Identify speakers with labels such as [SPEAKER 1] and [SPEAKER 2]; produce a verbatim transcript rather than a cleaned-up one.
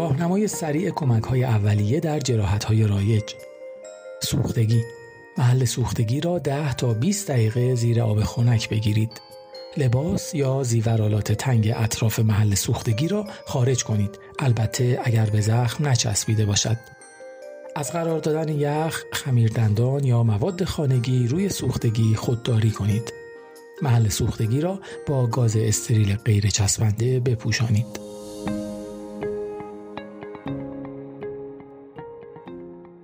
[SPEAKER 1] راهنمای سریع کمک‌های اولیه در جراحت‌های رایج. سوختگی. محل سوختگی را ده تا بیست دقیقه زیر آب خنک بگیرید. لباس یا زیورآلات تنگ اطراف محل سوختگی را خارج کنید، البته اگر به زخم نچسبیده باشد. از قرار دادن یخ، خمیردندان یا مواد خانگی روی سوختگی خودداری کنید. محل سوختگی را با گاز استریل غیر چسبنده بپوشانید.